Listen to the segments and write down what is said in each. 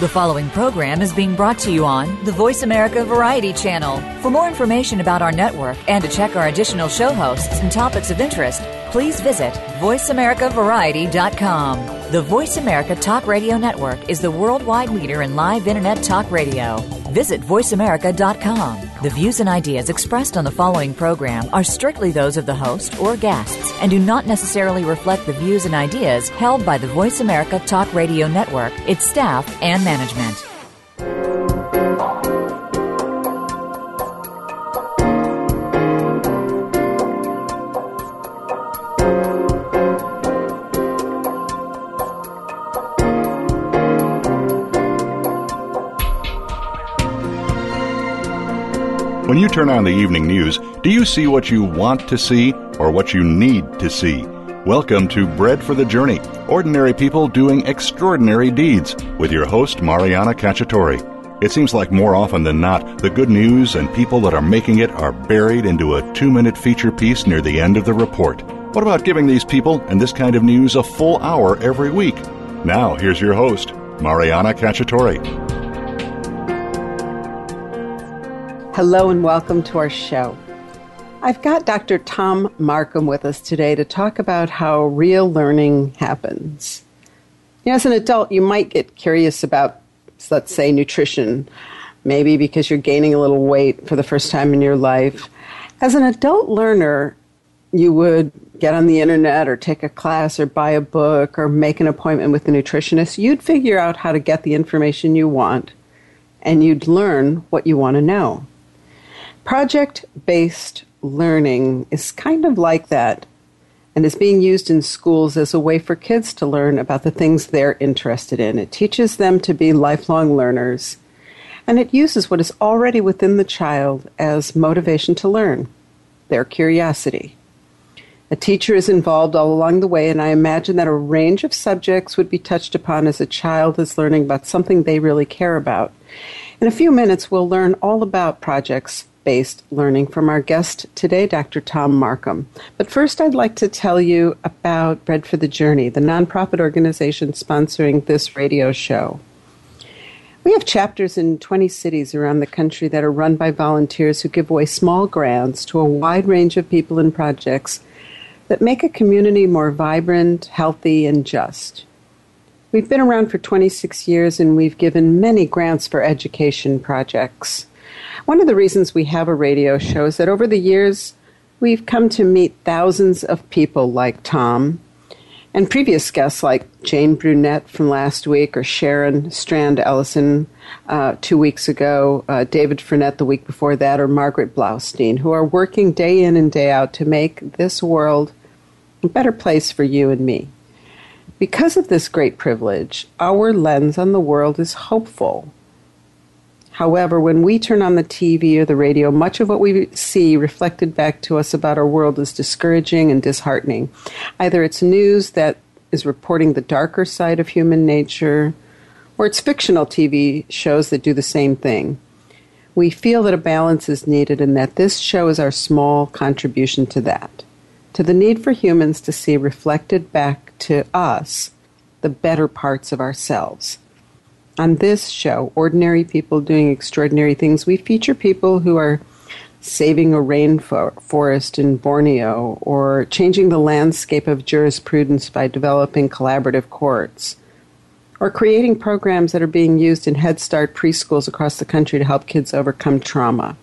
The following program is being brought to you on the Voice America Variety Channel. For more information about our network and to check our additional show hosts and topics of interest, please visit voiceamericavariety.com. The Voice America Talk Radio Network is the worldwide leader in live Internet talk radio. Visit voiceamerica.com. The views and ideas expressed on the following program are strictly those of the host or guests and do not necessarily reflect the views and ideas held by the Voice America Talk Radio Network, its staff, and management. When you turn on the evening news, do you see what you want to see or what you need to see? Welcome to Bread for the Journey, Ordinary People Doing Extraordinary Deeds, with your host, Mariana Cacciatore. It seems like more often than not, the good news and people that are making it are buried into a 2-minute feature piece near the end of the report. What about giving these people and this kind of news a full hour every week? Now, here's your host, Mariana Cacciatore. Hello and welcome to our show. I've got Dr. Tom Marcum with us today to talk about how real learning happens. As an adult, you might get curious about, let's say, nutrition, maybe because you're gaining a little weight for the first time in your life. As an adult learner, you would get on the internet or take a class or buy a book or make an appointment with a nutritionist. You'd figure out how to get the information you want, and you'd learn what you want to know. Project-based learning is kind of like that and is being used in schools as a way for kids to learn about the things they're interested in. It teaches them to be lifelong learners, and it uses what is already within the child as motivation to learn, their curiosity. A teacher is involved all along the way, and I imagine that a range of subjects would be touched upon as a child is learning about something they really care about. In a few minutes, we'll learn all about projects-based learning from our guest today, Dr. Tom Marcum. But first, I'd like to tell you about Bread for the Journey, the nonprofit organization sponsoring this radio show. We have chapters in 20 cities around the country that are run by volunteers who give away small grants to a wide range of people and projects that make a community more vibrant, healthy, and just. We've been around for 26 years, and we've given many grants for education projects. One of the reasons we have a radio show is that over the years, we've come to meet thousands of people like Tom and previous guests like Jane Brunette from last week or Sharon Strand Ellison 2 weeks ago, David Frenette the week before that, or Margaret Blaustein, who are working day in and day out to make this world a better place for you and me. Because of this great privilege, our lens on the world is hopeful. However, when we turn on the TV or the radio, much of what we see reflected back to us about our world is discouraging and disheartening. Either it's news that is reporting the darker side of human nature, or it's fictional TV shows that do the same thing. We feel that a balance is needed and that this show is our small contribution to that, to the need for humans to see reflected back to us the better parts of ourselves. On this show, Ordinary People Doing Extraordinary Things, we feature people who are saving a rainforest in Borneo or changing the landscape of jurisprudence by developing collaborative courts or creating programs that are being used in Head Start preschools across the country to help kids overcome trauma.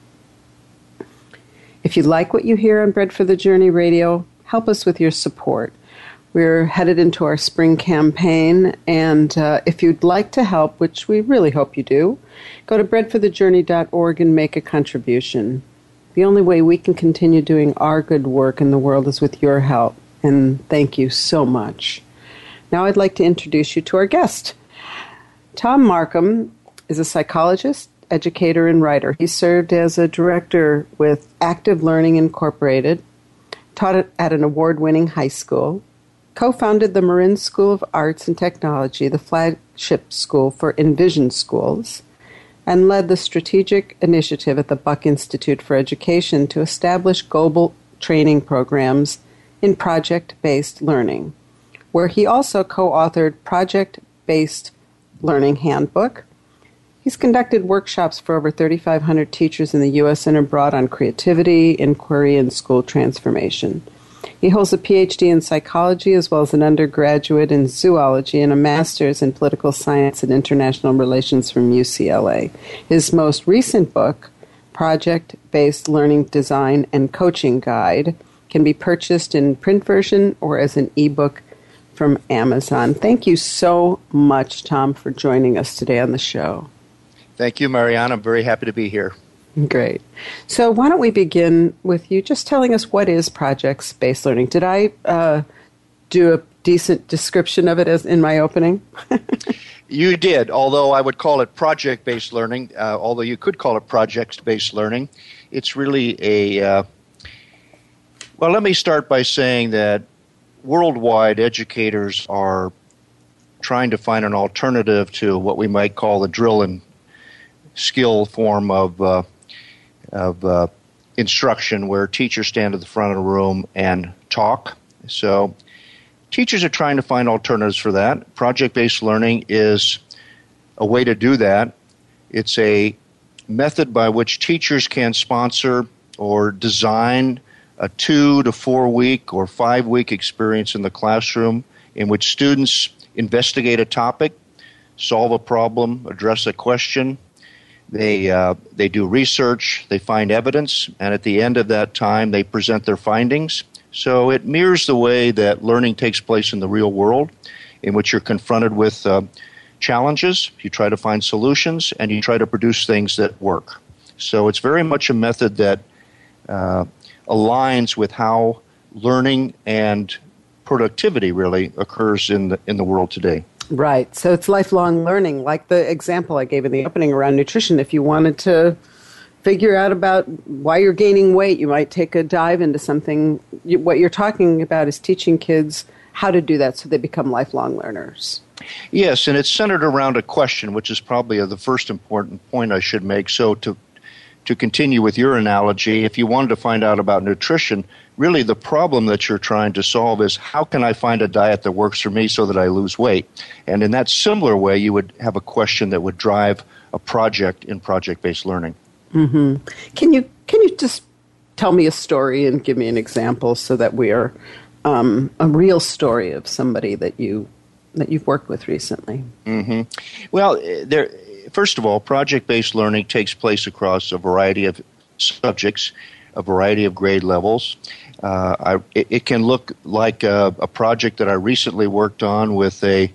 If you like what you hear on Bread for the Journey Radio, help us with your support. We're headed into our spring campaign, and if you'd like to help, which we really hope you do, go to breadforthejourney.org and make a contribution. The only way we can continue doing our good work in the world is with your help, and thank you so much. Now I'd like to introduce you to our guest. Tom Marcum is a psychologist, educator, and writer. He served as a director with Active Learning Incorporated, taught at an award-winning high school, co-founded the Marin School of Arts and Technology, the flagship school for Envision Schools, and led the strategic initiative at the Buck Institute for Education to establish global training programs in project-based learning, where he also co-authored Project-Based Learning Handbook, He's conducted workshops for over 3,500 teachers in the U.S. and abroad on creativity, inquiry, and school transformation. He holds a Ph.D. in psychology as well as an undergraduate in zoology and a master's in political science and international relations from UCLA. His most recent book, Project-Based Learning Design and Coaching Guide, can be purchased in print version or as an ebook from Amazon. Thank you so much, Tom, for joining us today on the show. Thank you, Marianne. I'm very happy to be here. Great. So why don't we begin with you just telling us what is project-based learning? Did I do a decent description of it as in my opening? You did, although I would call it project-based learning, although you could call it project-based learning. It's really well, let me start by saying that worldwide educators are trying to find an alternative to what we might call the drill and skill form of instruction, where teachers stand at the front of the room and talk. So teachers are trying to find alternatives for that. Project-based learning is a way to do that. It's a method by which teachers can sponsor or design a 2 to 4 week or 5 week experience in the classroom in which students investigate a topic, solve a problem, address a question. They do research, they find evidence, and at the end of that time, they present their findings. So it mirrors the way that learning takes place in the real world, in which you're confronted with challenges, you try to find solutions, and you try to produce things that work. So it's very much a method that aligns with how learning and productivity really occurs in the world today. Right. So it's lifelong learning, like the example I gave in the opening around nutrition. If you wanted to figure out about why you're gaining weight, you might take a dive into something. What you're talking about is teaching kids how to do that so they become lifelong learners. Yes, and it's centered around a question, which is probably the first important point I should make. So to continue with your analogy, if you wanted to find out about nutrition, really the problem that you're trying to solve is how can I find a diet that works for me so that I lose weight? And in that similar way, you would have a question that would drive a project in project-based learning. Mm-hmm. Can you just tell me a story and give me an example so that we are a real story of somebody that you've worked with recently? Mm-hmm. Well, first of all, project-based learning takes place across a variety of subjects, a variety of grade levels. It can look like a project that I recently worked on with a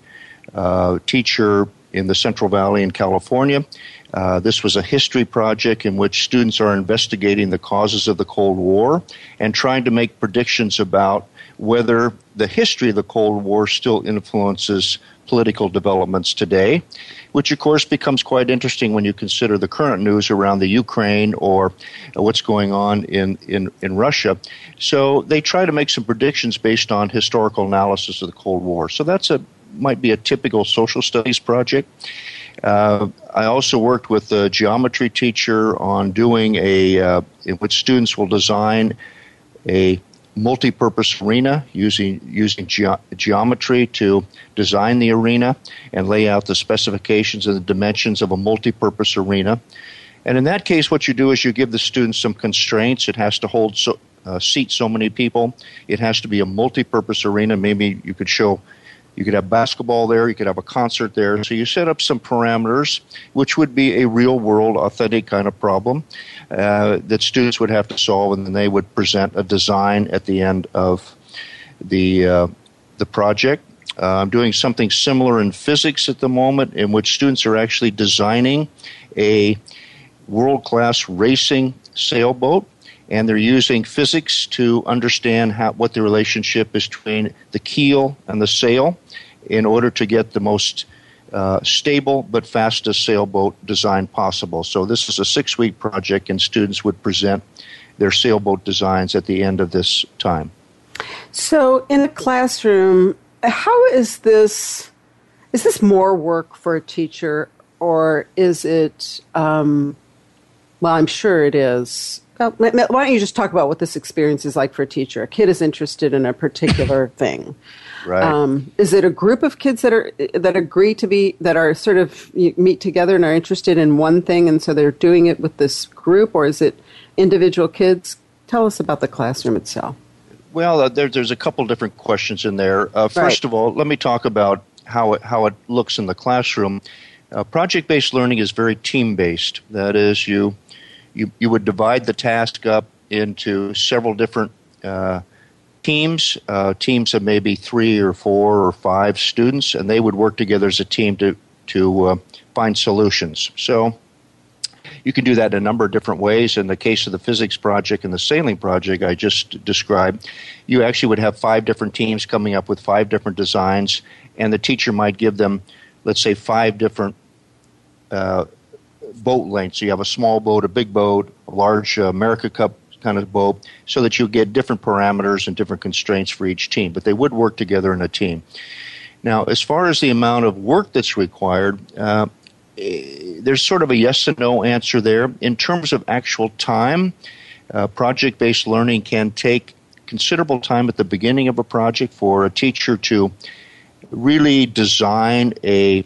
teacher in the Central Valley in California. This was a history project in which students are investigating the causes of the Cold War and trying to make predictions about whether the history of the Cold War still influences political developments today, which of course becomes quite interesting when you consider the current news around the Ukraine or what's going on in Russia. So they try to make some predictions based on historical analysis of the Cold War. So might be a typical social studies project. I also worked with a geometry teacher on doing in which students will design a multi-purpose arena using geometry to design the arena and lay out the specifications and the dimensions of a multi-purpose arena. And in that case, what you do is you give the students some constraints. It has to hold seat so many people. It has to be a multi-purpose arena. Maybe you could have basketball there, you could have a concert there. So you set up some parameters, which would be a real-world, authentic kind of problem that students would have to solve, and then they would present a design at the end of the project. I'm doing something similar in physics at the moment, in which students are actually designing a world-class racing sailboat, and they're using physics to understand what the relationship is between the keel and the sail in order to get the most stable but fastest sailboat design possible. So this is a 6-week project, and students would present their sailboat designs at the end of this time. So in the classroom, how is this more work for a teacher, or is it, well, I'm sure it is. Why don't you just talk about what this experience is like for a teacher? A kid is interested in a particular thing. Right. Is it a group of kids that agree that are sort of meet together and are interested in one thing, and so they're doing it with this group, or is it individual kids? Tell us about the classroom itself. Well, there's a couple different questions in there. First Right. of all, let me talk about how it looks in the classroom. Project-based learning is very team-based. That is, you would divide the task up into several different teams of maybe 3 or 4 or 5 students, and they would work together as a team to find solutions. So you can do that in a number of different ways. In the case of the physics project and the sailing project I just described, you actually would have 5 different teams coming up with 5 different designs, and the teacher might give them, let's say, 5 different boat lengths. So you have a small boat, a big boat, a large America Cup kind of boat, so that you get different parameters and different constraints for each team. But they would work together in a team. Now, as far as the amount of work that's required, there's sort of a yes and no answer there. In terms of actual time, project-based learning can take considerable time at the beginning of a project for a teacher to really design a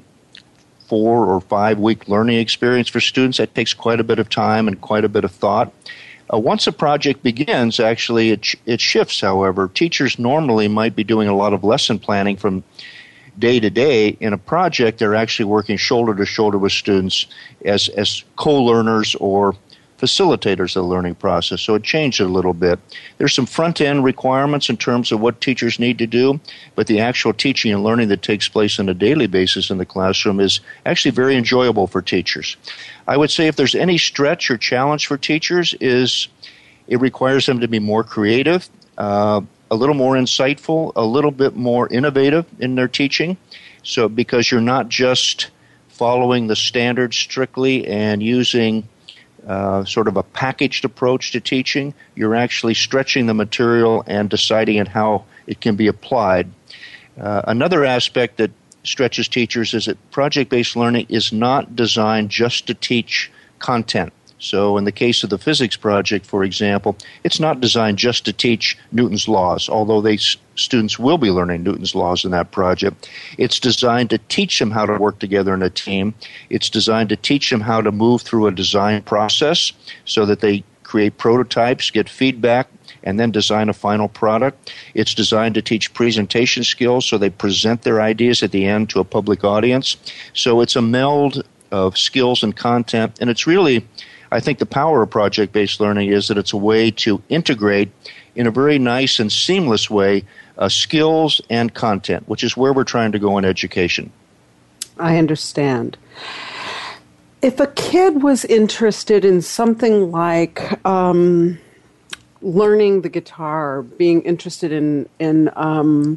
4 or 5 week learning experience for students. That takes quite a bit of time and quite a bit of thought. Once a project begins, actually it shifts, however. Teachers normally might be doing a lot of lesson planning from day to day. In a project, they're actually working shoulder to shoulder with students as co-learners or facilitators of the learning process. So it changed a little bit. There's some front-end requirements in terms of what teachers need to do, but the actual teaching and learning that takes place on a daily basis in the classroom is actually very enjoyable for teachers. I would say if there's any stretch or challenge for teachers is it requires them to be more creative, a little more insightful, a little bit more innovative in their teaching. So because you're not just following the standards strictly and using sort of a packaged approach to teaching, you're actually stretching the material and deciding on how it can be applied. Another aspect that stretches teachers is that project-based learning is not designed just to teach content. So in the case of the physics project, for example, it's not designed just to teach Newton's laws, although students will be learning Newton's laws in that project. It's designed to teach them how to work together in a team. It's designed to teach them how to move through a design process so that they create prototypes, get feedback, and then design a final product. It's designed to teach presentation skills so they present their ideas at the end to a public audience. So it's a meld of skills and content, and it's really, I think the power of project-based learning is that it's a way to integrate in a very nice and seamless way skills and content, which is where we're trying to go in education. I understand. If a kid was interested in something like learning the guitar, being interested in an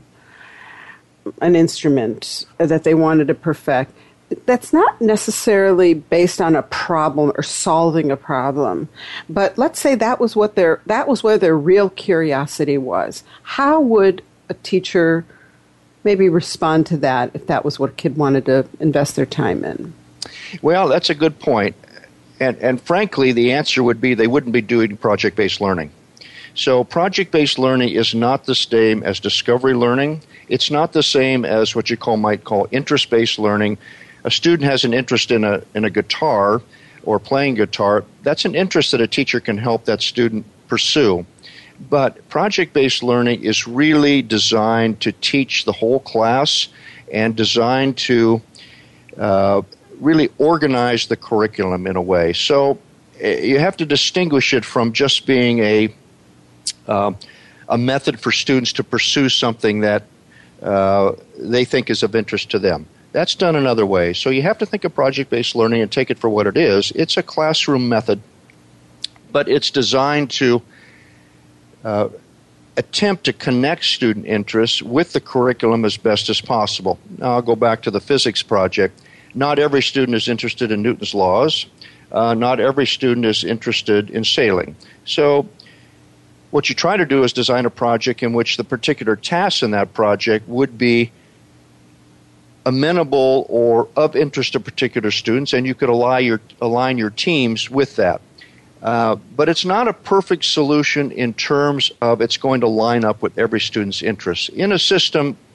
instrument that they wanted to perfect, that's not necessarily based on a problem or solving a problem, but let's say that was where their real curiosity was. How would a teacher maybe respond to that if that was what a kid wanted to invest their time in? Well, that's a good point. And frankly, the answer would be they wouldn't be doing project-based learning. So project-based learning is not the same as discovery learning. It's not the same as what you might call interest-based learning. A student has an interest in a guitar or playing guitar. That's an interest that a teacher can help that student pursue. But project-based learning is really designed to teach the whole class and designed to really organize the curriculum in a way. So you have to distinguish it from just being a method for students to pursue something that they think is of interest to them. That's done another way. So you have to think of project-based learning and take it for what it is. It's a classroom method, but it's designed to attempt to connect student interests with the curriculum as best as possible. Now I'll go back to the physics project. Not every student is interested in Newton's laws. Not every student is interested in sailing. So what you try to do is design a project in which the particular tasks in that project would be amenable or of interest to particular students, and you could align your teams with that. But it's not a perfect solution in terms of it's going to line up with every student's interests. In a system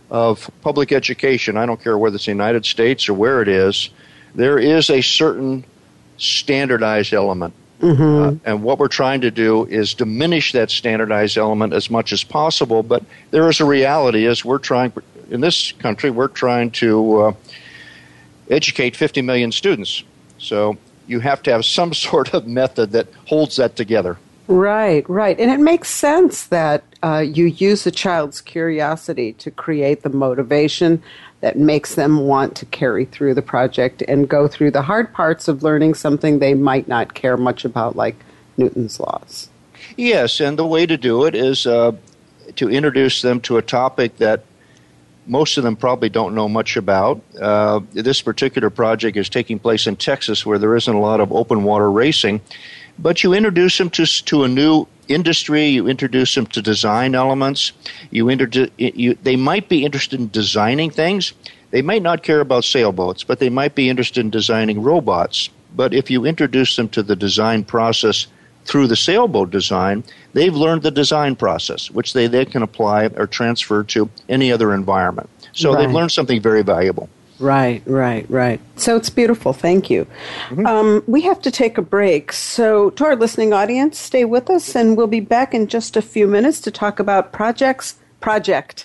of public education, I don't care whether it's the United States or where it is, there is a certain standardized element. And what we're trying to do is diminish that standardized element as much as possible. But there is a reality is in this country, we're trying to educate 50 million students. So you have to have some sort of method that holds that together. Right. And it makes sense that you use a child's curiosity to create the motivation that makes them want to carry through the project and go through the hard parts of learning something they might not care much about, like Newton's laws. Yes, and the way to do it is to introduce them to a topic that most of them probably don't know much about. This particular project is taking place in Texas, where there isn't a lot of open water racing. But you introduce them to a new industry. You introduce them to design elements. They might be interested in designing things. They might not care about sailboats, but they might be interested in designing robots. But if you introduce them to the design process through the sailboat design, they've learned the design process, which they then can apply or transfer to any other environment. So they've learned something very valuable. Right. So it's beautiful. Thank you. We have to take a break. So to our listening audience, stay with us, and we'll be back in just a few minutes to talk about project-based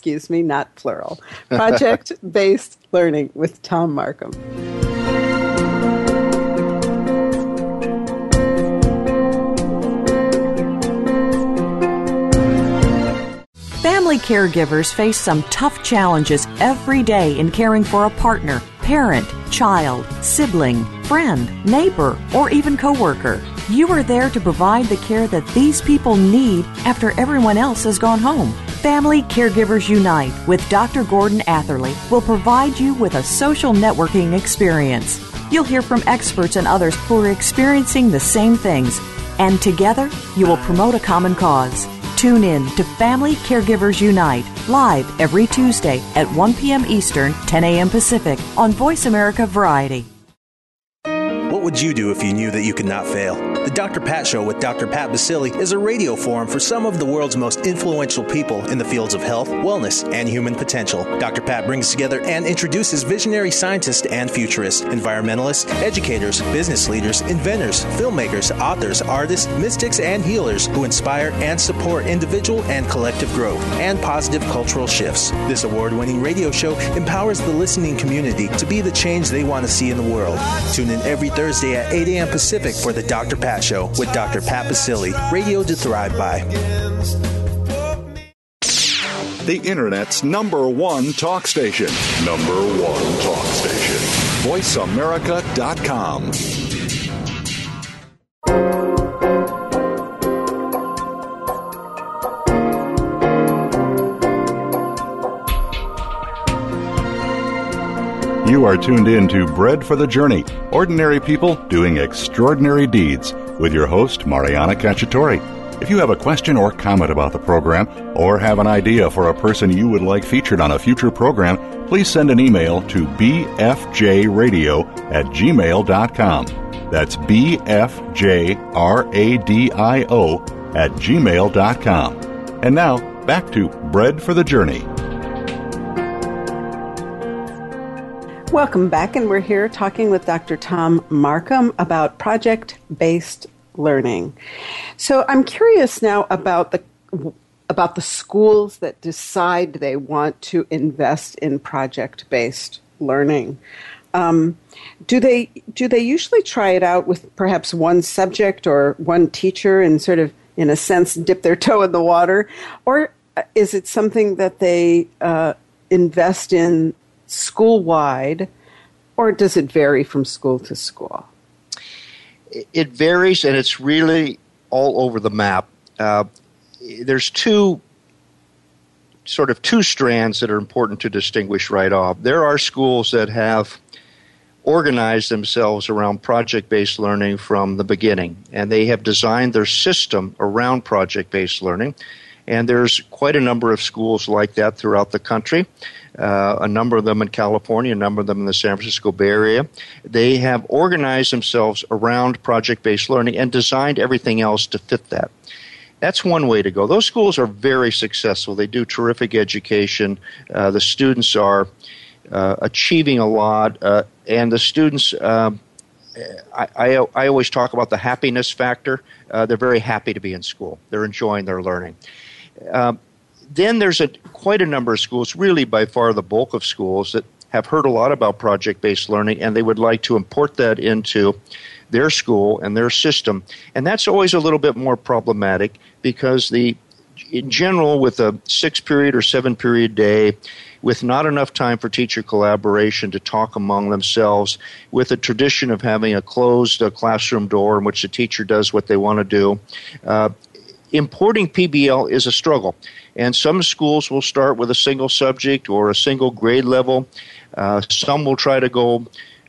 learning with Tom Marcum. Family caregivers face some tough challenges every day in caring for a partner, parent, child, sibling, friend, neighbor, or even coworker. You are there to provide the care that these people need after everyone else has gone home. Family Caregivers Unite with Dr. Gordon Atherley will provide you with a social networking experience. You'll hear from experts and others who are experiencing the same things, and together you will promote a common cause. Tune in to Family Caregivers Unite, live every Tuesday at 1 p.m. Eastern, 10 a.m. Pacific on Voice America Variety. What would you do if you knew that you could not fail? The Dr. Pat Show with Dr. Pat Baccili is a radio forum for some of the world's most influential people in the fields of health, wellness, and human potential. Dr. Pat brings together and introduces visionary scientists and futurists, environmentalists, educators, business leaders, inventors, filmmakers, authors, artists, mystics, and healers who inspire and support individual and collective growth and positive cultural shifts. This award-winning radio show empowers the listening community to be the change they want to see in the world. Tune in every Thursday at 8 a.m. Pacific for the Dr. Pat Show with Dr. Pat Baccili, radio to thrive by. The Internet's number one talk station. VoiceAmerica.com. You are tuned in to Bread for the Journey, ordinary people doing extraordinary deeds, with your host, Mariana Cacciatore. If you have a question or comment about the program, or have an idea for a person you would like featured on a future program, please send an email to bfjradio@gmail.com. That's bfjradio@gmail.com. And now, back to Bread for the Journey. Welcome back, and we're here talking with Dr. Tom Marcum about project-based learning. So I'm curious now about the schools that decide they want to invest in project-based learning. Do they usually try it out with perhaps one subject or one teacher and sort of, in a sense, dip their toe in the water? Or is it something that they invest in school-wide, or does it vary from school to school? It varies, and it's really all over the map. There's two strands that are important to distinguish right off. There are schools that have organized themselves around project-based learning from the beginning, and they have designed their system around project-based learning. And there's quite a number of schools like that throughout the country, a number of them in California, a number of them in the San Francisco Bay Area. They have organized themselves around project-based learning and designed everything else to fit that. That's one way to go. Those schools are very successful. They do terrific education. The students are achieving a lot, and the students. I always talk about the happiness factor. They're very happy to be in school. They're enjoying their learning. Then there's quite a number of schools, really by far the bulk of schools, that have heard a lot about project-based learning, and they would like to import that into their school and their system. And that's always a little bit more problematic because in general, with a 6-period or 7-period day, with not enough time for teacher collaboration to talk among themselves, with a tradition of having a closed classroom door in which the teacher does what they want to do, importing PBL is a struggle. And some schools will start with a single subject or a single grade level. Some will try to go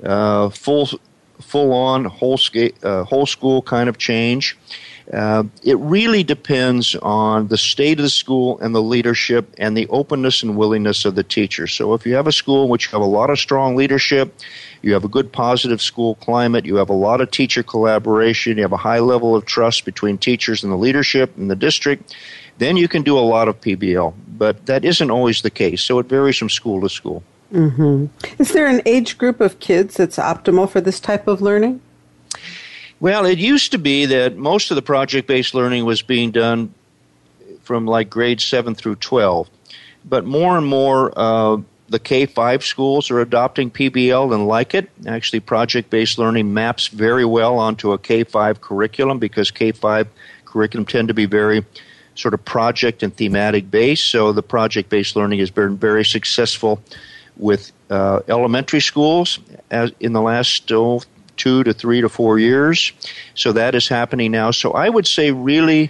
full-on, whole school kind of change. It really depends on the state of the school and the leadership and the openness and willingness of the teacher. So if you have a school in which you have a lot of strong leadership, you have a good positive school climate, you have a lot of teacher collaboration, you have a high level of trust between teachers and the leadership in the district, then you can do a lot of PBL. But that isn't always the case, so it varies from school to school. Mm-hmm. Is there an age group of kids that's optimal for this type of learning? Well, it used to be that most of the project-based learning was being done from like grades 7 through 12. But more and more, the K-5 schools are adopting PBL and like it. Actually, project-based learning maps very well onto a K-5 curriculum because K-5 curriculum tend to be very sort of project and thematic based. So the project-based learning has been very successful with elementary schools in the last 2 to 3 to 4 years. So that is happening now. So I would say really,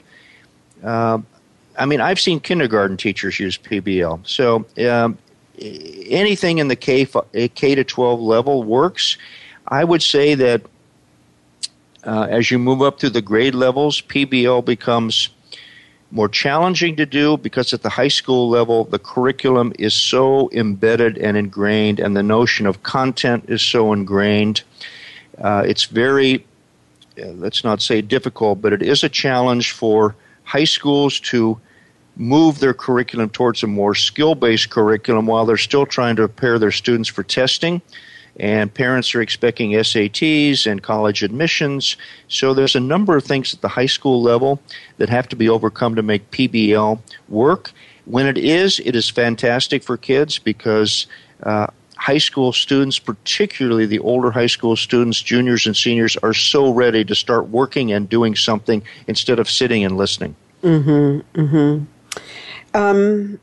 I've seen kindergarten teachers use PBL. So anything in the K to 12 level works. I would say that as you move up through the grade levels, PBL becomes more challenging to do because at the high school level, the curriculum is so embedded and ingrained, and the notion of content is so ingrained. It's very, let's not say difficult, but it is a challenge for high schools to move their curriculum towards a more skill-based curriculum while they're still trying to prepare their students for testing. And parents are expecting SATs and college admissions. So there's a number of things at the high school level that have to be overcome to make PBL work. When it is fantastic for kids because high school students, particularly the older high school students, juniors and seniors, are so ready to start working and doing something instead of sitting and listening. Mm-hmm. Mm-hmm.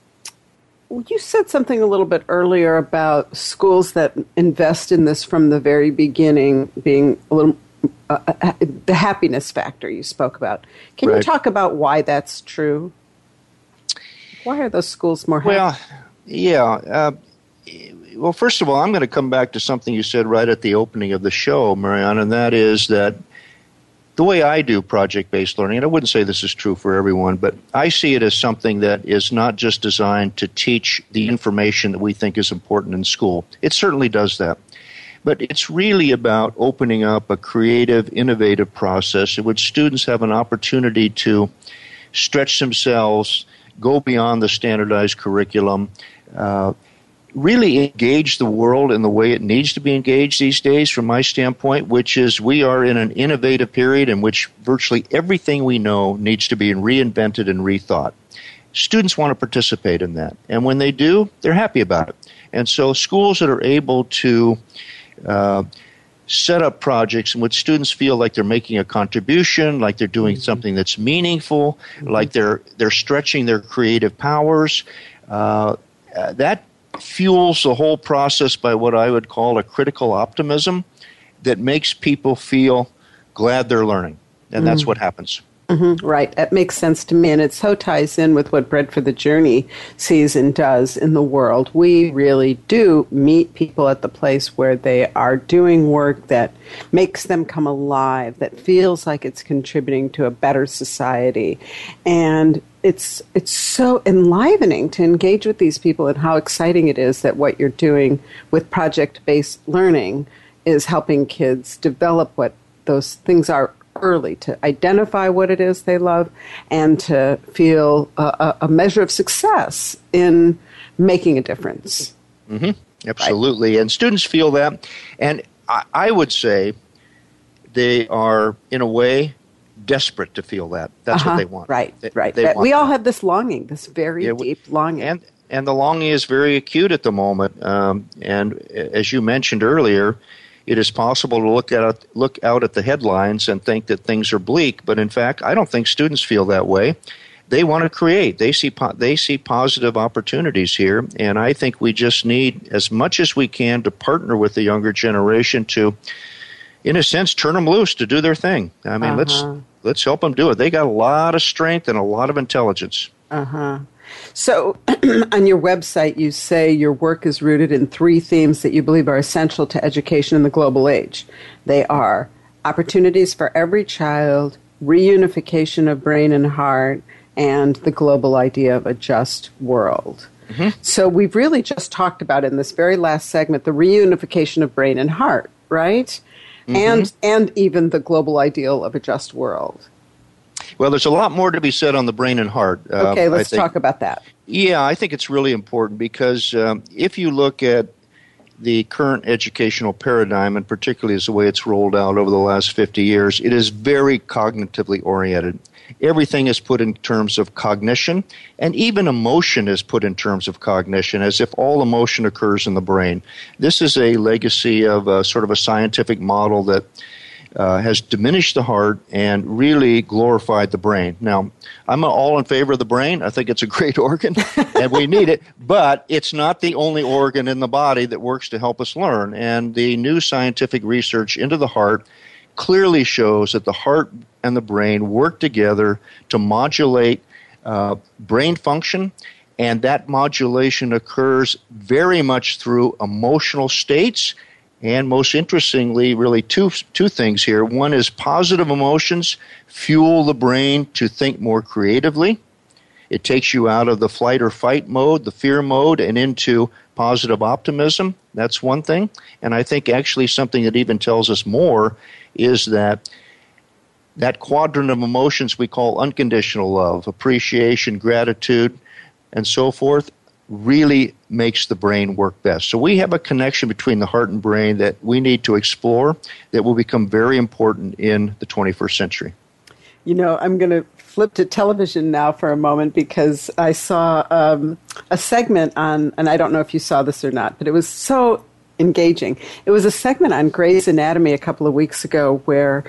You said something a little bit earlier about schools that invest in this from the very beginning being a little the happiness factor you spoke about. Can you talk about why that's true? Why are those schools more happy? Well, yeah. Well, first of all, I'm going to come back to something you said right at the opening of the show, Marianne, and that is that the way I do project-based learning, and I wouldn't say this is true for everyone, but I see it as something that is not just designed to teach the information that we think is important in school. It certainly does that. But it's really about opening up a creative, innovative process in which students have an opportunity to stretch themselves, go beyond the standardized curriculum, really engage the world in the way it needs to be engaged these days from my standpoint, which is we are in an innovative period in which virtually everything we know needs to be reinvented and rethought. Students want to participate in that. And when they do, they're happy about it. And so schools that are able to set up projects in which students feel like they're making a contribution, like they're doing something that's meaningful, like they're stretching their creative powers, that fuels the whole process by what I would call a critical optimism that makes people feel glad they're learning. And that's what happens. Mm-hmm. Right. That makes sense to me. And it so ties in with what Bread for the Journey sees and does in the world. We really do meet people at the place where they are doing work that makes them come alive, that feels like it's contributing to a better society. And it's so enlivening to engage with these people and how exciting it is that what you're doing with project-based learning is helping kids develop what those things are early to identify what it is they love and to feel a measure of success in making a difference. Mm-hmm. Absolutely. Right. And students feel that. And I would say they are, in a way, desperate to feel that. That's what they want. Right, right. We all have this longing, this very deep longing. And the longing is very acute at the moment. And as you mentioned earlier, it is possible to look out at the headlines and think that things are bleak. But in fact, I don't think students feel that way. They want to create. They see positive opportunities here. And I think we just need, as much as we can, to partner with the younger generation to, in a sense, turn them loose to do their thing. I mean, let's help them do it. They got a lot of strength and a lot of intelligence. So on your website, you say your work is rooted in 3 themes that you believe are essential to education in the global age. They are opportunities for every child, reunification of brain and heart, and the global idea of a just world. So we've really just talked about in this very last segment the reunification of brain and heart, right? And even the global ideal of a just world. Well, there's a lot more to be said on the brain and heart. Okay, let's talk about that. Yeah, I think it's really important because if you look at the current educational paradigm, and particularly as the way it's rolled out over the last 50 years, it is very cognitively oriented. Everything is put in terms of cognition, and even emotion is put in terms of cognition, as if all emotion occurs in the brain. This is a legacy of sort of a scientific model that has diminished the heart and really glorified the brain. Now, I'm all in favor of the brain. I think it's a great organ, and we need it. But it's not the only organ in the body that works to help us learn. And the new scientific research into the heart clearly shows that the heart and the brain work together to modulate brain function, and that modulation occurs very much through emotional states. And most interestingly, really two things here. One is positive emotions fuel the brain to think more creatively. It takes you out of the flight or fight mode, the fear mode, and into positive optimism. That's one thing. And I think actually something that even tells us more is that quadrant of emotions we call unconditional love, appreciation, gratitude, and so forth, really makes the brain work best. So we have a connection between the heart and brain that we need to explore that will become very important in the 21st century. You know, I'm going to flip to television now for a moment because I saw a segment on, and I don't know if you saw this or not, but it was so engaging. It was a segment on Grey's Anatomy a couple of weeks ago where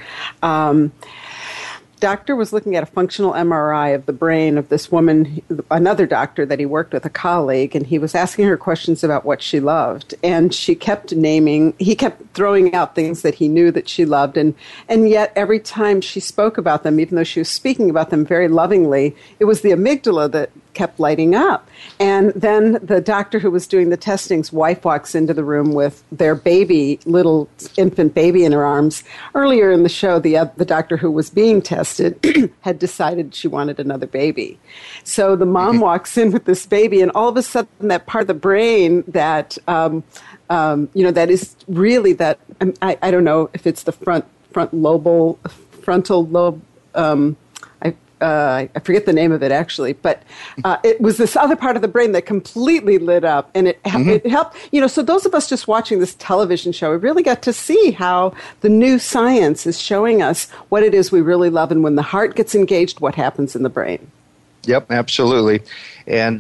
doctor was looking at a functional MRI of the brain of this woman, another doctor that he worked with, a colleague, and he was asking her questions about what she loved. And he kept throwing out things that he knew that she loved. And yet every time she spoke about them, even though she was speaking about them very lovingly, it was the amygdala that kept lighting up. And then the doctor who was doing the testing's wife walks into the room with their baby, little infant baby in her arms. Earlier in the show, the doctor who was being tested had decided she wanted another baby. So the mom walks in with this baby, and all of a sudden that part of the brain that, that is really that, I don't know if it's the frontal lobe, I forget the name of it actually, but it was this other part of the brain that completely lit up, and it helped. So those of us just watching this television show, we really got to see how the new science is showing us what it is we really love, and when the heart gets engaged, what happens in the brain. Yep, absolutely. And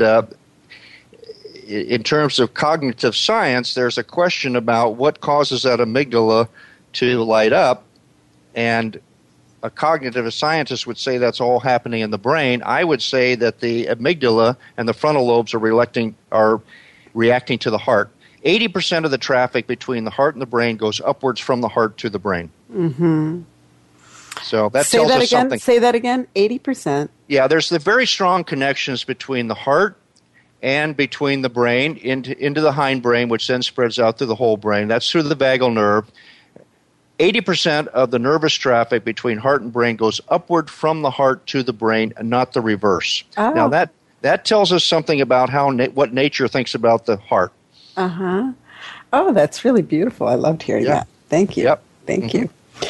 in terms of cognitive science, there's a question about what causes that amygdala to light up, and a cognitive scientist would say that's all happening in the brain. I would say that the amygdala and the frontal lobes are reacting to the heart. 80% of the traffic between the heart and the brain goes upwards from the heart to the brain. Mm-hmm. So that tells us something. Say that again, 80%. Yeah, there's the very strong connections between the heart and between the brain into the hindbrain, which then spreads out through the whole brain. That's through the vagal nerve. 80% of the nervous traffic between heart and brain goes upward from the heart to the brain, and not the reverse. Oh. Now, that tells us something about what nature thinks about the heart. Uh-huh. Oh, that's really beautiful. I loved hearing that. Thank you. Yep. Thank you.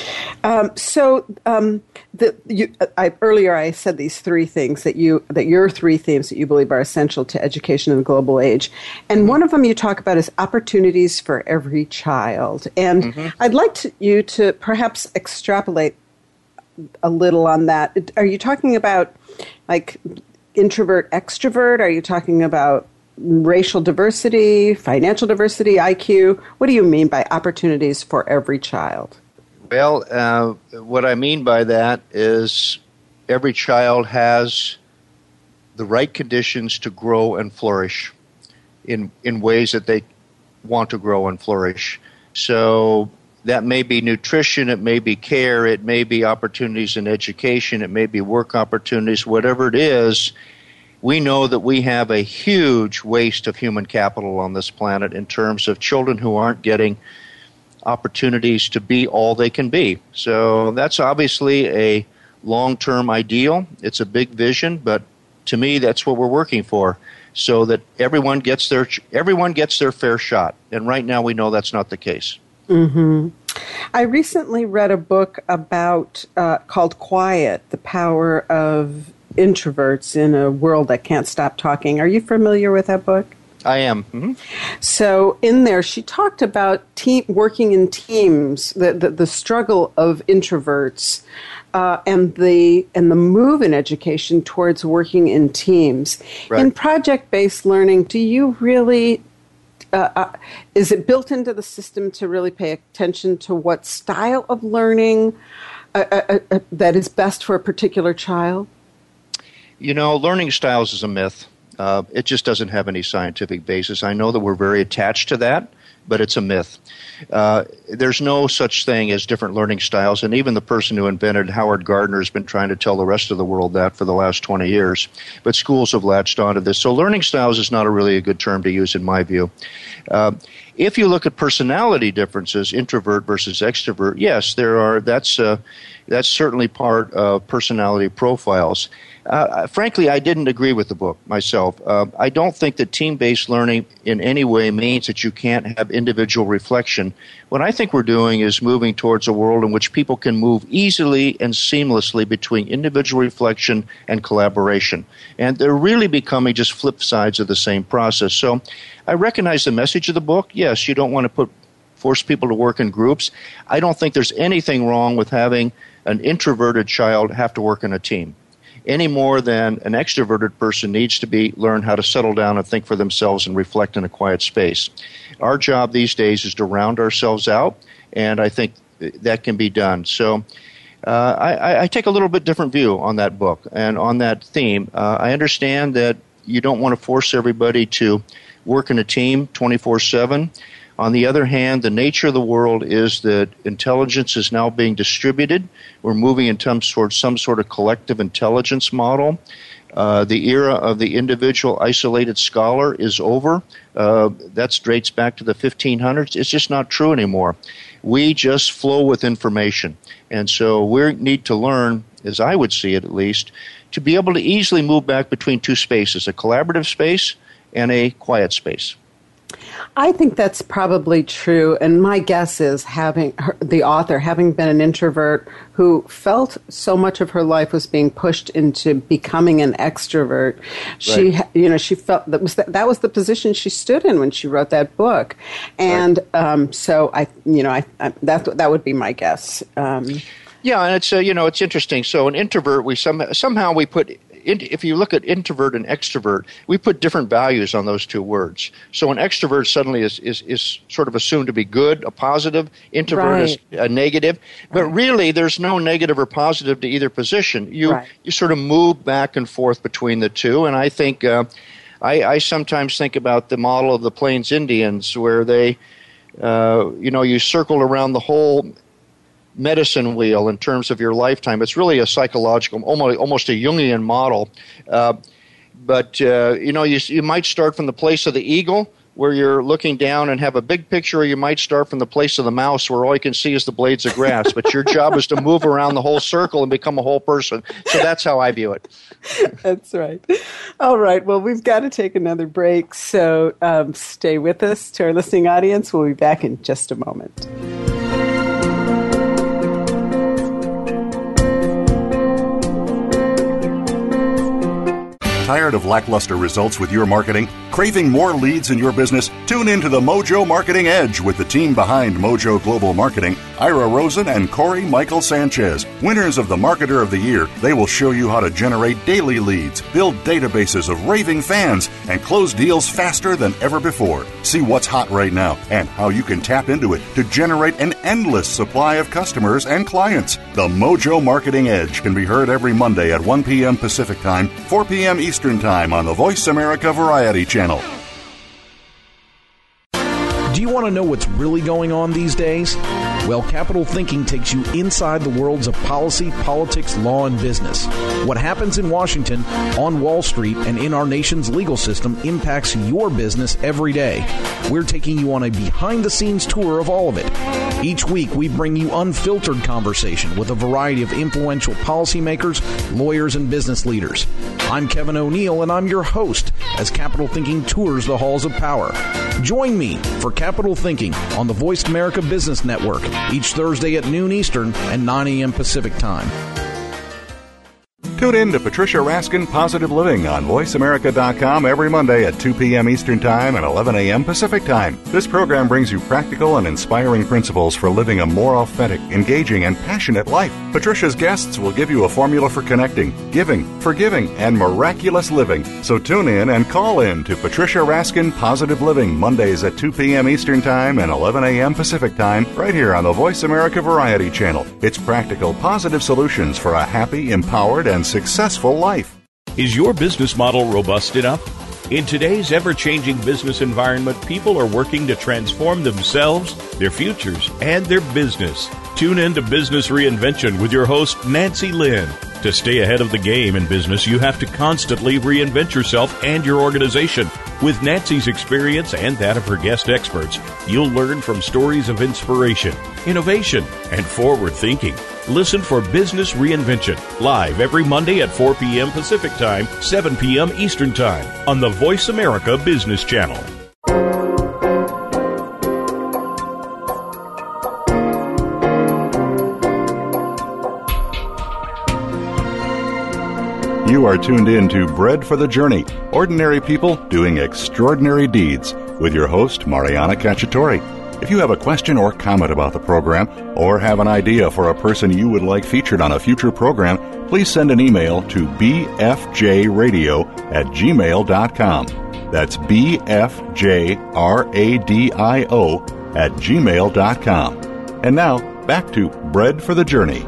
Earlier I said these three things that your three themes that you believe are essential to education in the global age, and one of them you talk about is opportunities for every child. And I'd like you to perhaps extrapolate a little on that. Are you talking about like introvert, extrovert? Are you talking about racial diversity, financial diversity, IQ? What do you mean by opportunities for every child? Well, what I mean by that is every child has the right conditions to grow and flourish in ways that they want to grow and flourish. So that may be nutrition, it may be care, it may be opportunities in education, it may be work opportunities, whatever it is. We know that we have a huge waste of human capital on this planet in terms of children who aren't getting opportunities to be all they can be. So that's obviously a long-term ideal. It's a big vision, but to me that's what we're working for, so that everyone gets their fair shot. And right now we know that's not the case. Mm-hmm. I recently read a book about called Quiet, the Power of Introverts in a World That Can't Stop Talking. Are you familiar with that book? I am. Mm-hmm. So in there, she talked about working in teams, the struggle of introverts, and the move in education towards working in teams. Right. In project-based learning, do you really is it built into the system to really pay attention to what style of learning that is best for a particular child? You know, learning styles is a myth. It just doesn't have any scientific basis. I know that we're very attached to that, but it's a myth. There's no such thing as different learning styles, and even the person who invented Howard Gardner has been trying to tell the rest of the world that for the last 20 years. But schools have latched onto this. So learning styles is not really a good term to use in my view. If you look at personality differences, introvert versus extrovert, yes, there are. That's certainly part of personality profiles. Frankly, I didn't agree with the book myself. I don't think that team-based learning in any way means that you can't have individual reflection. What I think we're doing is moving towards a world in which people can move easily and seamlessly between individual reflection and collaboration. And they're really becoming just flip sides of the same process. So I recognize the message of the book. Yes, you don't want to force people to work in groups. I don't think there's anything wrong with having an introverted child have to work in a team, any more than an extroverted person needs to learn how to settle down and think for themselves and reflect in a quiet space. Our job these days is to round ourselves out, and I think that can be done. So I take a little bit different view on that book and on that theme. I understand that you don't want to force everybody to work in a team 24/7. On the other hand, the nature of the world is that intelligence is now being distributed. We're moving towards some sort of collective intelligence model. The era of the individual isolated scholar is over. That dates back to the 1500s. It's just not true anymore. We just flow with information. And so we need to learn, as I would see it at least, to be able to easily move back between two spaces, a collaborative space and a quiet space. I think that's probably true, and my guess is the author, having been an introvert who felt so much of her life was being pushed into becoming an extrovert, right. She felt that was the position she stood in when she wrote that book, and right. So that would be my guess. Yeah, and it's interesting. So an introvert, we somehow we put. If you look at introvert and extrovert, we put different values on those two words. So an extrovert suddenly is sort of assumed to be good, a positive. Introvert right. is a negative. But right. really, there's no negative or positive to either position. You sort of move back and forth between the two. And I think I sometimes think about the model of the Plains Indians, where they, you circle around the whole medicine wheel in terms of your lifetime. It's really a psychological, almost a Jungian model. But you might start from the place of the eagle, where you're looking down and have a big picture, or you might start from the place of the mouse, where all you can see is the blades of grass. But your job is to move around the whole circle and become a whole person. So that's how I view it. That's right. All right. Well, we've got to take another break. So stay with us. To our listening audience, we'll be back in just a moment. Tired of lackluster results with your marketing? Craving more leads in your business? Tune in to the Mojo Marketing Edge with the team behind Mojo Global Marketing, Ira Rosen and Corey Michael Sanchez. Winners of the Marketer of the Year, they will show you how to generate daily leads, build databases of raving fans, and close deals faster than ever before. See what's hot right now and how you can tap into it to generate an endless supply of customers and clients. The Mojo Marketing Edge can be heard every Monday at 1 p.m. Pacific Time, 4 p.m. Eastern Time on the Voice America Variety Channel. Do you want to know what's really going on these days? Well, Capital Thinking takes you inside the worlds of policy, politics, law, and business. What happens in Washington, on Wall Street, and in our nation's legal system impacts your business every day. We're taking you on a behind-the-scenes tour of all of it. Each week, we bring you unfiltered conversation with a variety of influential policymakers, lawyers, and business leaders. I'm Kevin O'Neill, and I'm your host as Capital Thinking tours the halls of power. Join me for Capital Thinking on the Voice America Business Network each Thursday at noon Eastern and 9 a.m. Pacific Time. Tune in to Patricia Raskin Positive Living on VoiceAmerica.com every Monday at 2 p.m. Eastern Time and 11 a.m. Pacific Time. This program brings you practical and inspiring principles for living a more authentic, engaging, and passionate life. Patricia's guests will give you a formula for connecting, giving, forgiving, and miraculous living. So tune in and call in to Patricia Raskin Positive Living Mondays at 2 p.m. Eastern Time and 11 a.m. Pacific Time right here on the Voice America Variety Channel. It's practical, positive solutions for a happy, empowered, and successful life. Is your business model robust enough? In today's ever-changing business environment, people are working to transform themselves, their futures, and their business. Tune in to Business Reinvention with your host, Nancy Lynn. To stay ahead of the game in business, you have to constantly reinvent yourself and your organization. With Nancy's experience and that of her guest experts, you'll learn from stories of inspiration, innovation, and forward thinking. Listen for Business Reinvention, live every Monday at 4 p.m. Pacific Time, 7 p.m. Eastern Time, on the Voice America Business Channel. You are tuned in to Bread for the Journey, Ordinary People Doing Extraordinary Deeds, with your host, Mariana Cacciatore. If you have a question or comment about the program, or have an idea for a person you would like featured on a future program, please send an email to bfjradio@gmail.com. That's bfjradio@gmail.com. And now, back to Bread for the Journey.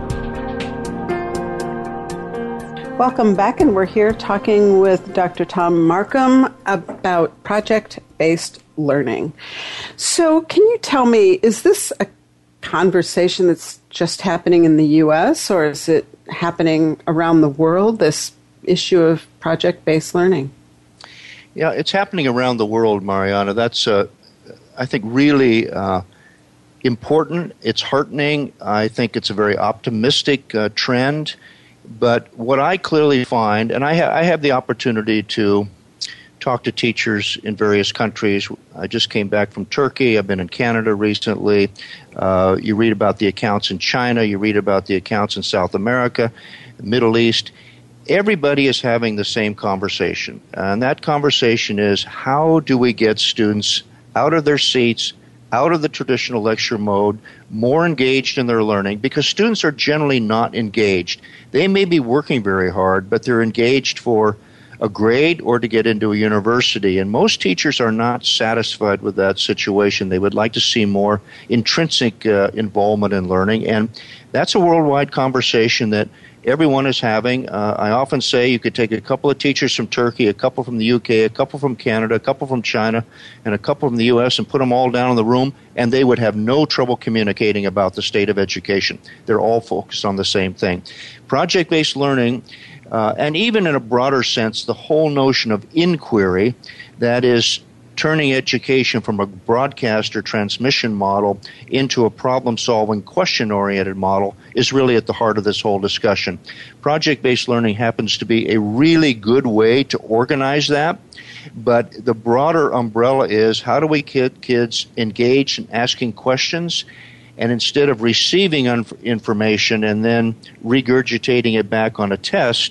Welcome back, and we're here talking with Dr. Tom Marcum about project-based learning. So can you tell me, is this a conversation that's just happening in the U.S., or is it happening around the world, this issue of project-based learning? Yeah, it's happening around the world, Mariana. That's, I think, really important. It's heartening. I think it's a very optimistic trend. But what I clearly find, and I have the opportunity to talk to teachers in various countries. I just came back from Turkey. I've been in Canada recently. You read about the accounts in China. You read about the accounts in South America, the Middle East. Everybody is having the same conversation. And that conversation is, how do we get students out of their seats, out of the traditional lecture mode, more engaged in their learning? Because students are generally not engaged. They may be working very hard, but they're engaged for a grade or to get into a university. And most teachers are not satisfied with that situation. They would like to see more intrinsic involvement in learning. And that's a worldwide conversation that everyone is having. I often say you could take a couple of teachers from Turkey, a couple from the UK, a couple from Canada, a couple from China, and a couple from the US and put them all down in the room, and they would have no trouble communicating about the state of education. They're all focused on the same thing. Project-based learning, and even in a broader sense, the whole notion of inquiry, that is turning education from a broadcast or transmission model into a problem-solving, question-oriented model, is really at the heart of this whole discussion. Project-based learning happens to be a really good way to organize that, but the broader umbrella is, how do we get kids engaged in asking questions, and instead of receiving information and then regurgitating it back on a test,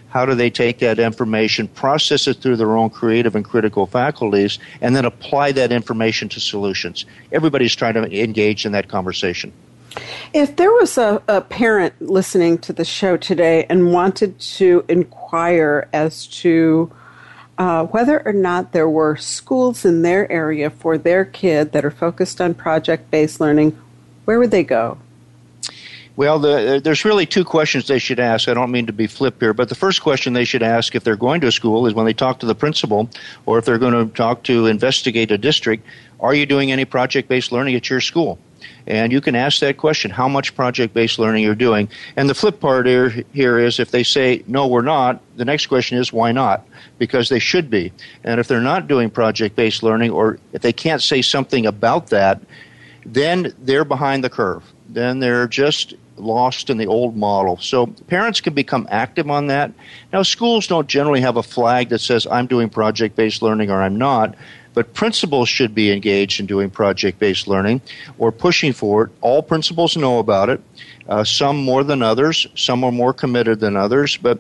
How do they take that information, process it through their own creative and critical faculties, and then apply that information to solutions? Everybody's trying to engage in that conversation. If there was a parent listening to the show today and wanted to inquire as to whether or not there were schools in their area for their kid that are focused on project-based learning, where would they go? Well, there's really two questions they should ask. I don't mean to be flip here, but the first question they should ask if they're going to a school is when they talk to the principal, or if they're going to talk to investigate a district, are you doing any project-based learning at your school? And you can ask that question, how much project-based learning you're doing. And the flip part here is if they say, no, we're not, the next question is, why not? Because they should be. And if they're not doing project-based learning, or if they can't say something about that, then they're behind the curve. Then they're just lost in the old model. So parents can become active on that. Now, schools don't generally have a flag that says, I'm doing project-based learning or I'm not. But principals should be engaged in doing project-based learning or pushing for it. All principals know about it, some more than others. Some are more committed than others. But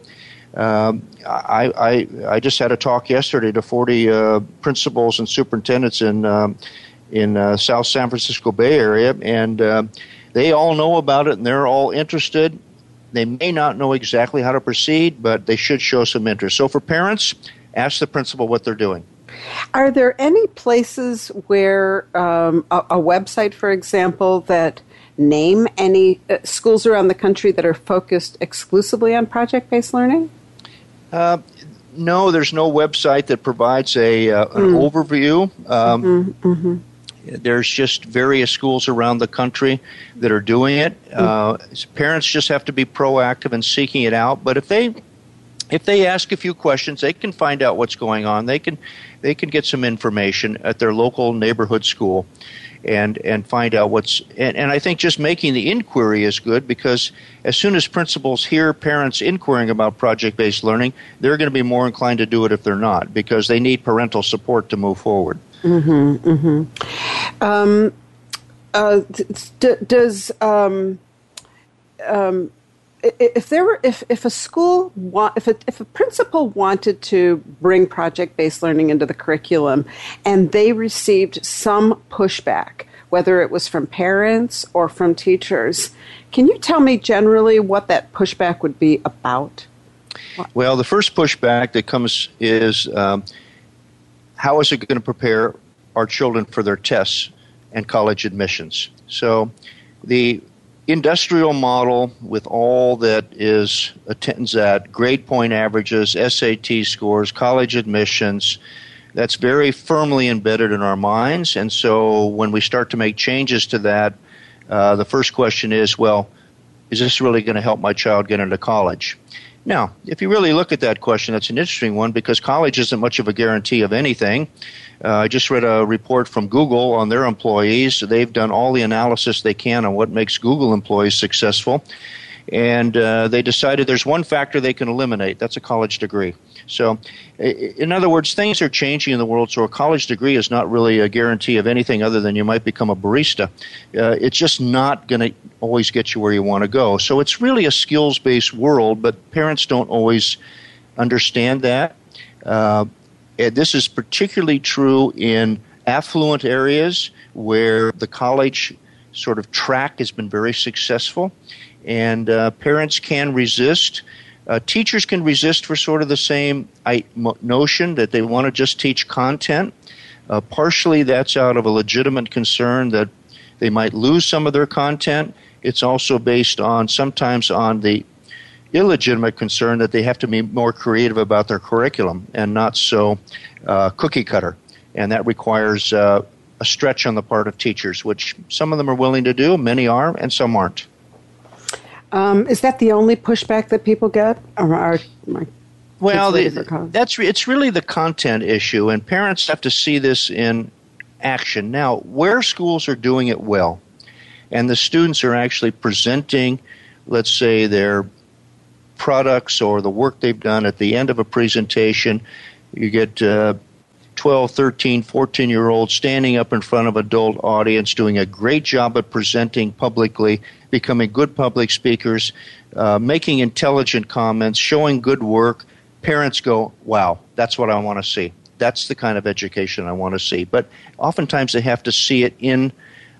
I just had a talk yesterday to 40 principals and superintendents in South San Francisco Bay Area, and they all know about it, and they're all interested. They may not know exactly how to proceed, but they should show some interest. So for parents, ask the principal what they're doing. Are there any places where a website, for example, that name any schools around the country that are focused exclusively on project-based learning? No, there's no website that provides an overview. There's just various schools around the country that are doing it. Parents just have to be proactive in seeking it out. But if they ask a few questions, they can find out what's going on. They can get some information at their local neighborhood school and find out what's and I think just making the inquiry is good, because as soon as principals hear parents inquiring about project-based learning, they're going to be more inclined to do it if they're not, because they need parental support to move forward. If a principal wanted to bring project-based learning into the curriculum and they received some pushback, whether it was from parents or from teachers, can you tell me generally what that pushback would be about? Well, the first pushback that comes is how is it going to prepare our children for their tests and college admissions? So the industrial model with all that attends at grade point averages, SAT scores, college admissions, that's very firmly embedded in our minds. And so when we start to make changes to that, the first question is, well, is this really going to help my child get into college? Now, if you really look at that question, that's an interesting one, because college isn't much of a guarantee of anything. I just read a report from Google on their employees. They've done all the analysis they can on what makes Google employees successful. And they decided there's one factor they can eliminate. That's a college degree. So, in other words, things are changing in the world, so a college degree is not really a guarantee of anything other than you might become a barista. It's just not going to always get you where you want to go. So it's really a skills-based world, but parents don't always understand that. And this is particularly true in affluent areas where the college sort of track has been very successful, and parents can resist. Teachers can resist for sort of the same notion that they want to just teach content. Partially that's out of a legitimate concern that they might lose some of their content. It's also based on sometimes on the illegitimate concern that they have to be more creative about their curriculum and not so cookie cutter. And that requires a stretch on the part of teachers, which some of them are willing to do, many are, and some aren't. Is that the only pushback that people get? Well, it's really the content issue, and parents have to see this in action. Now, where schools are doing it well, and the students are actually presenting, let's say, their products or the work they've done at the end of a presentation, you get 12, 13, 14-year-olds standing up in front of an adult audience, doing a great job at presenting publicly, becoming good public speakers, making intelligent comments, showing good work. Parents go, wow, that's what I want to see. That's the kind of education I want to see. But oftentimes they have to see it in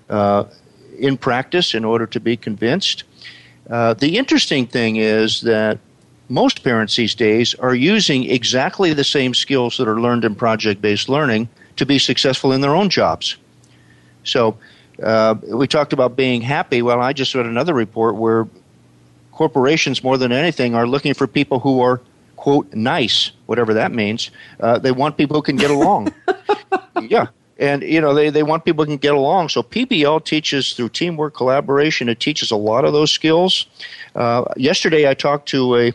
practice in order to be convinced. The interesting thing is that most parents these days are using exactly the same skills that are learned in project-based learning to be successful in their own jobs. So we talked about being happy. Well, I just read another report where corporations, more than anything, are looking for people who are, quote, nice, whatever that means. They want people who can get along. Yeah. And, they want people who can get along. So PBL teaches through teamwork, collaboration. It teaches a lot of those skills. Yesterday I talked to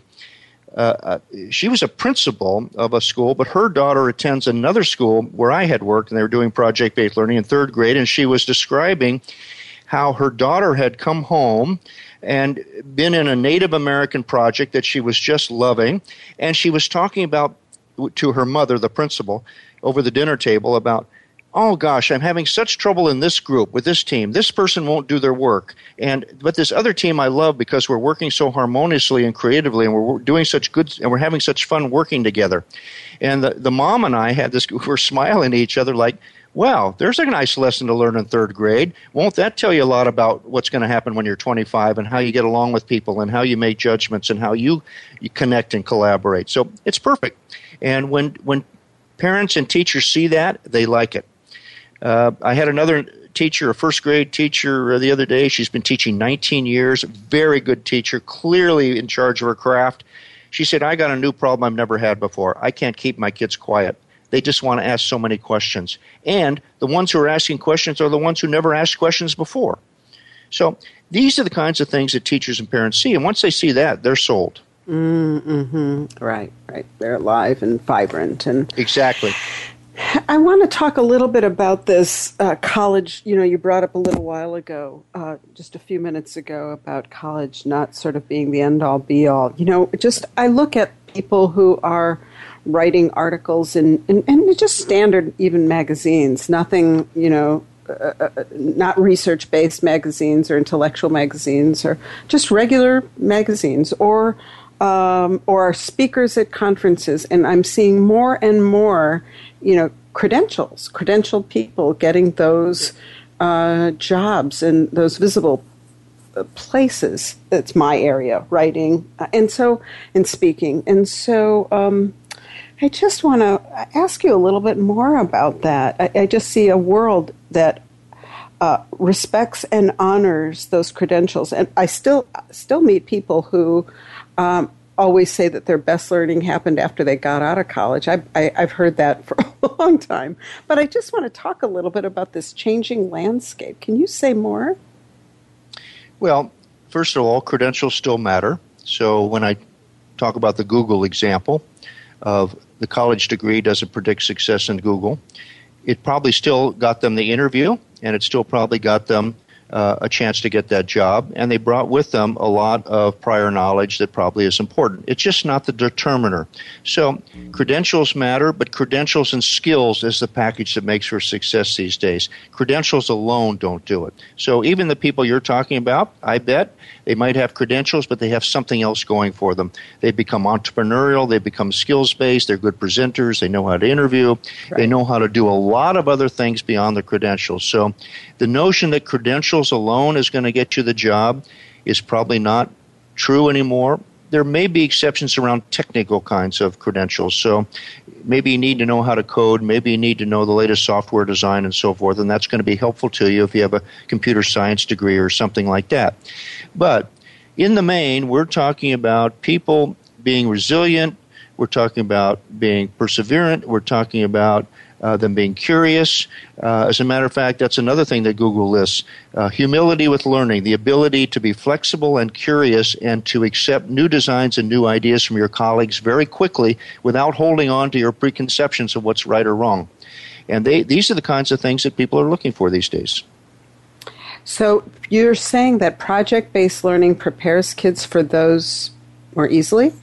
she was a principal of a school, but her daughter attends another school where I had worked, and they were doing project-based learning in third grade, and she was describing how her daughter had come home and been in a Native American project that she was just loving, and she was talking about to her mother, the principal, over the dinner table about, oh gosh, I'm having such trouble in this group with this team. This person won't do their work. But this other team I love because we're working so harmoniously and creatively, and we're doing such good, and we're having such fun working together. And the mom and I had this, we were smiling at each other like, wow, there's a nice lesson to learn in third grade. Won't that tell you a lot about what's going to happen when you're 25 and how you get along with people and how you make judgments and how you connect and collaborate? So it's perfect. And when parents and teachers see that, they like it. I had another teacher, a first grade teacher, the other day. She's been teaching 19 years, very good teacher, clearly in charge of her craft. She said, I got a new problem I've never had before. I can't keep my kids quiet. They just want to ask so many questions. And the ones who are asking questions are the ones who never asked questions before. So these are the kinds of things that teachers and parents see. And once they see that, they're sold. Mm-hmm. Right. They're alive and vibrant. Exactly. I want to talk a little bit about this college. You brought up a little while ago, just a few minutes ago, about college not sort of being the end-all, be-all. I look at people who are writing articles in just standard even magazines, nothing, not research-based magazines or intellectual magazines or just regular magazines or speakers at conferences. And I'm seeing more and more credentialed people getting those jobs and those visible places. That's my area, writing and speaking. And so I just want to ask you a little bit more about that. I just see a world that respects and honors those credentials. And I still meet people who always say that their best learning happened after they got out of college. I've heard that for a long time. But I just want to talk a little bit about this changing landscape. Can you say more? Well, first of all, credentials still matter. So when I talk about the Google example of the college degree doesn't predict success in Google, it probably still got them the interview, and it still probably got them a chance to get that job, and they brought with them a lot of prior knowledge that probably is important. It's just not the determiner. So credentials matter, but credentials and skills is the package that makes for success these days. Credentials alone don't do it. So even the people you're talking about, I bet, they might have credentials, but they have something else going for them. They become entrepreneurial, they become skills-based, they're good presenters, they know how to interview, right. They know how to do a lot of other things beyond the credentials. So the notion that credentials alone is going to get you the job is probably not true anymore. There may be exceptions around technical kinds of credentials. So maybe you need to know how to code, maybe you need to know the latest software design and so forth, and that's going to be helpful to you if you have a computer science degree or something like that. But in the main, we're talking about people being resilient, we're talking about being perseverant, we're talking about them being curious. As a matter of fact, that's another thing that Google lists. Humility with learning, the ability to be flexible and curious and to accept new designs and new ideas from your colleagues very quickly without holding on to your preconceptions of what's right or wrong. And these are the kinds of things that people are looking for these days. So you're saying that project-based learning prepares kids for those more easily?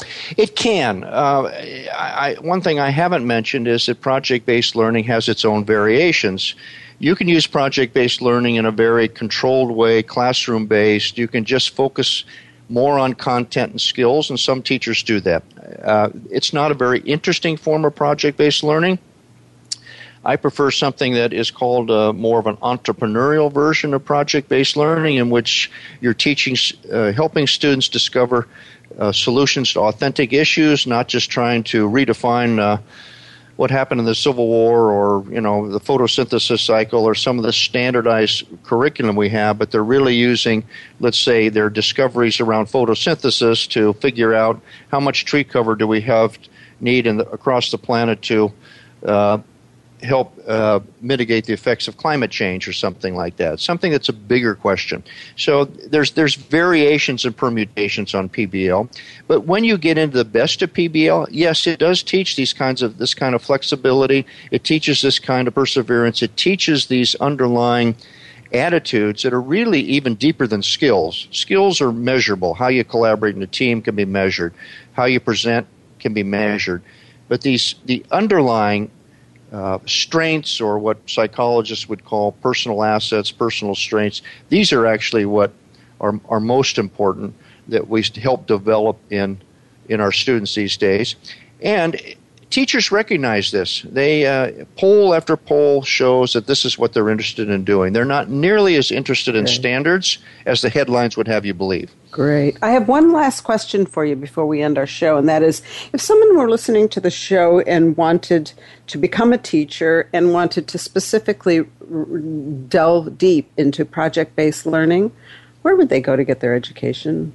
It can. One thing I haven't mentioned is that project-based learning has its own variations. You can use project-based learning in a very controlled way, classroom-based. You can just focus more on content and skills, and some teachers do that. It's not a very interesting form of project-based learning. I prefer something that is called more of an entrepreneurial version of project-based learning, in which you're teaching, helping students discover solutions to authentic issues, not just trying to redefine what happened in the Civil War or, the photosynthesis cycle or some of the standardized curriculum we have, but they're really using, let's say, their discoveries around photosynthesis to figure out how much tree cover do we need across the planet to help mitigate the effects of climate change or something like that, something that's a bigger question. So there's variations and permutations on PBL, but when you get into the best of PBL, yes, it does teach this kind of flexibility. It teaches this kind of perseverance. It teaches these underlying attitudes that are really even deeper than skills. Skills are measurable. How you collaborate in a team can be measured. How you present can be measured. But the underlying strengths, or what psychologists would call personal assets, personal strengths, these are actually what are most important that we help develop in our students these days. And teachers recognize this. They poll after poll shows that this is what they're interested in doing. They're not nearly as interested in standards as the headlines would have you believe. Great. I have one last question for you before we end our show, and that is, if someone were listening to the show and wanted to become a teacher and wanted to specifically delve deep into project-based learning, where would they go to get their education?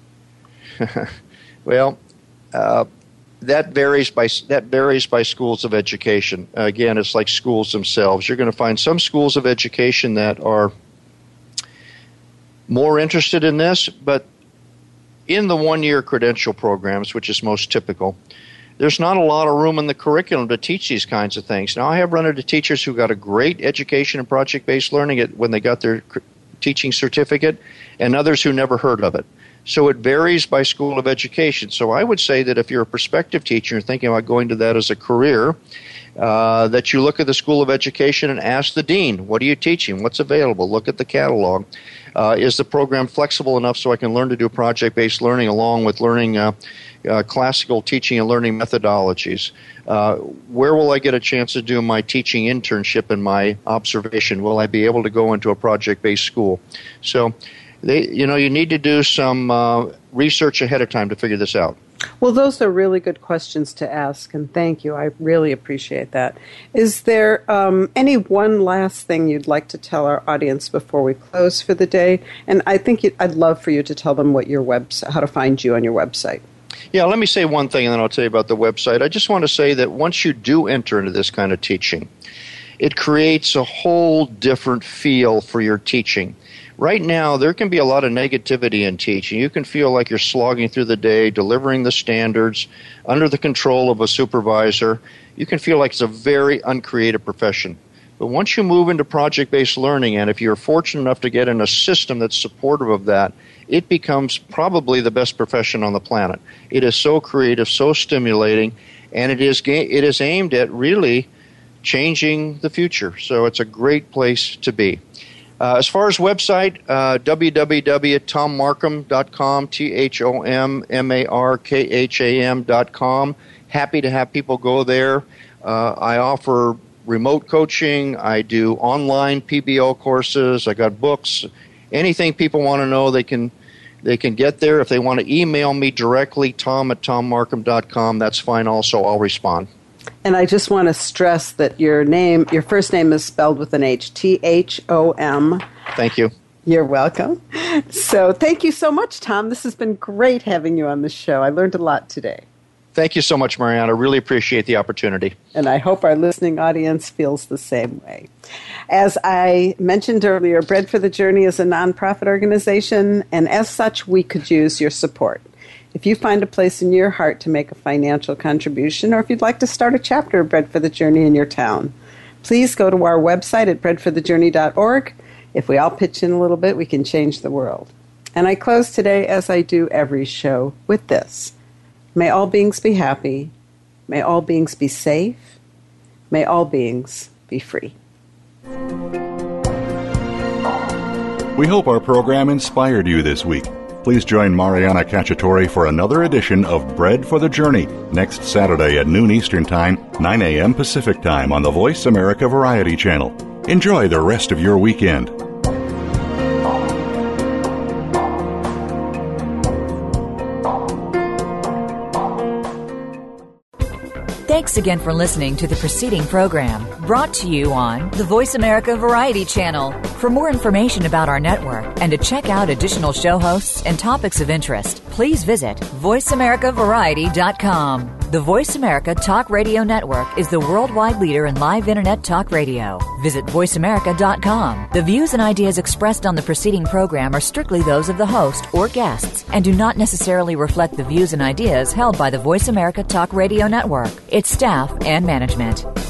Well, that varies by schools of education. Again, it's like schools themselves. You're going to find some schools of education that are more interested in this, but in the one-year credential programs, which is most typical, there's not a lot of room in the curriculum to teach these kinds of things. Now, I have run into teachers who got a great education in project-based learning when they got their teaching certificate, and others who never heard of it. So it varies by school of education. So I would say that if you're a prospective teacher and thinking about going to that as a career, that you look at the school of education and ask the dean, what are you teaching? What's available? Look at the catalog. Is the program flexible enough so I can learn to do project-based learning along with learning classical teaching and learning methodologies? Where will I get a chance to do my teaching internship and my observation? Will I be able to go into a project-based school? So you need to do some research ahead of time to figure this out. Well, those are really good questions to ask, and thank you. I really appreciate that. Is there any one last thing you'd like to tell our audience before we close for the day? And I think I'd love for you to tell them what your website, how to find you on your website. Yeah, let me say one thing, and then I'll tell you about the website. I just want to say that once you do enter into this kind of teaching, it creates a whole different feel for your teaching. Right now, there can be a lot of negativity in teaching. You can feel like you're slogging through the day, delivering the standards, under the control of a supervisor. You can feel like it's a very uncreative profession. But once you move into project-based learning, and if you're fortunate enough to get in a system that's supportive of that, it becomes probably the best profession on the planet. It is so creative, so stimulating, and it is aimed at really changing the future. So it's a great place to be. As far as website, www.tommarkham.com, THOMMARKHAM.com. Happy to have people go there. I offer remote coaching. I do online PBL courses. I got books. Anything people want to know, they can get there. If they want to email me directly, tom@tommarkham.com, that's fine also. I'll respond. And I just want to stress that your first name is spelled with an H, THOM. Thank you. You're welcome. So thank you so much, Tom. This has been great having you on the show. I learned a lot today. Thank you so much, Marianne. I really appreciate the opportunity. And I hope our listening audience feels the same way. As I mentioned earlier, Bread for the Journey is a nonprofit organization, and as such, we could use your support. If you find a place in your heart to make a financial contribution, or if you'd like to start a chapter of Bread for the Journey in your town, please go to our website at breadforthejourney.org. If we all pitch in a little bit, we can change the world. And I close today, as I do every show, with this. May all beings be happy. May all beings be safe. May all beings be free. We hope our program inspired you this week. Please join Mariana Cacciatore for another edition of Bread for the Journey next Saturday at noon Eastern Time, 9 a.m. Pacific Time on the Voice America Variety Channel. Enjoy the rest of your weekend. Thanks again for listening to the preceding program, brought to you on the Voice America Variety Channel. For more information about our network and to check out additional show hosts and topics of interest, please visit voiceamericavariety.com. The Voice America Talk Radio Network is the worldwide leader in live Internet talk radio. Visit voiceamerica.com. The views and ideas expressed on the preceding program are strictly those of the host or guests and do not necessarily reflect the views and ideas held by the Voice America Talk Radio Network, its staff, and management.